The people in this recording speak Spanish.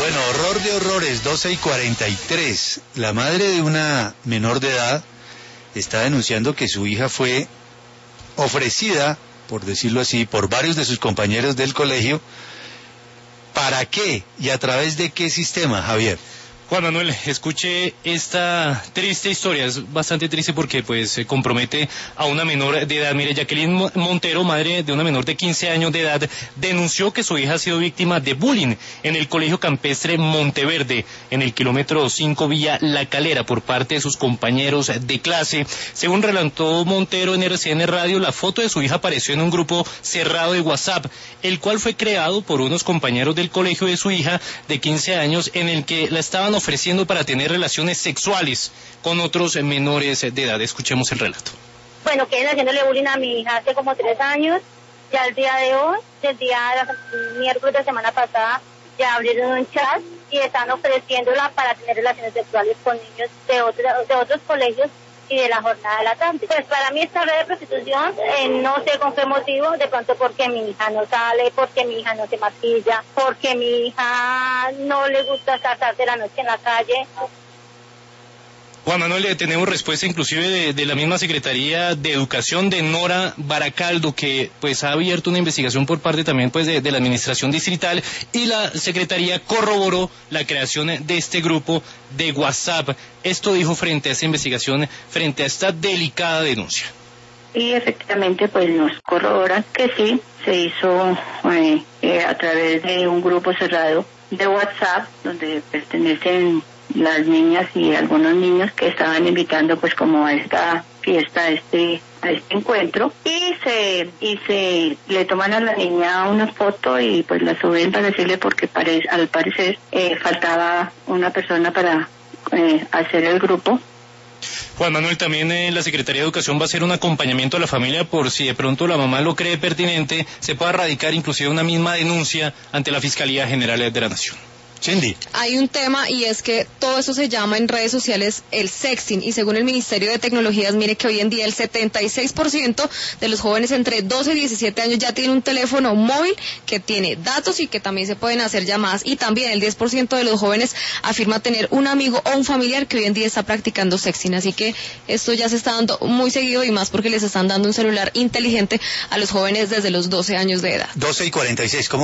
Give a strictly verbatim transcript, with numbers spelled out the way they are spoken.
Bueno, horror de horrores, doce y cuarenta y tres. La madre de una menor de edad está denunciando que su hija fue ofrecida, por decirlo así, por varios de sus compañeros del colegio. ¿Para qué y a través de qué sistema, Javier? Juan Manuel, escuche esta triste historia, es bastante triste porque pues se compromete a una menor de edad. Mire, Jacqueline Montero, madre de una menor de quince años de edad, denunció que su hija ha sido víctima de bullying en el colegio campestre Monteverde, en el kilómetro cinco vía La Calera, por parte de sus compañeros de clase. Según relató Montero en R C N Radio, la foto de su hija apareció en un grupo cerrado de WhatsApp, el cual fue creado por unos compañeros del colegio de su hija de quince años, en el que la estaban ofreciendo para tener relaciones sexuales con otros menores de edad. Escuchemos el relato. Bueno, que es haciéndole bullying a mi hija hace como tres años, ya el día de hoy, el día de miércoles de la semana pasada, ya abrieron un chat y están ofreciéndola para tener relaciones sexuales con niños de, otro, de otros colegios y de la jornada de la tarde. Pues para mí esta red de prostitución, eh, no sé con qué motivo, de pronto porque mi hija no sale, porque mi hija no se maquilla, porque mi hija no le gusta estar tarde la noche en la calle. Juan Manuel, le tenemos respuesta inclusive de, de la misma Secretaría de Educación de Nora Baracaldo, que pues ha abierto una investigación por parte también pues de, de la Administración Distrital, y la Secretaría corroboró la creación de este grupo de WhatsApp. Esto dijo frente a esta investigación, frente a esta delicada denuncia. Y efectivamente pues nos corroboran que sí, se hizo eh, eh, a través de un grupo cerrado de WhatsApp, donde pertenecen las niñas y algunos niños que estaban invitando pues como a esta fiesta, a este a este encuentro, y se y se le toman a la niña una foto y pues la suben para decirle, porque pare, al parecer eh, faltaba una persona para eh, hacer el grupo. Juan Manuel, también eh, la Secretaría de Educación va a hacer un acompañamiento a la familia por si de pronto la mamá lo cree pertinente, se pueda radicar inclusive una misma denuncia ante la Fiscalía General de la Nación. Cindy. Hay un tema, y es que todo eso se llama en redes sociales el sexting, y según el Ministerio de Tecnologías, mire que hoy en día el setenta y seis por ciento de los jóvenes entre doce y diecisiete años ya tienen un teléfono móvil que tiene datos y que también se pueden hacer llamadas, y también el diez por ciento de los jóvenes afirma tener un amigo o un familiar que hoy en día está practicando sexting, así que esto ya se está dando muy seguido, y más porque les están dando un celular inteligente a los jóvenes desde los doce años de edad. doce y cuarenta y seis, ¿cómo?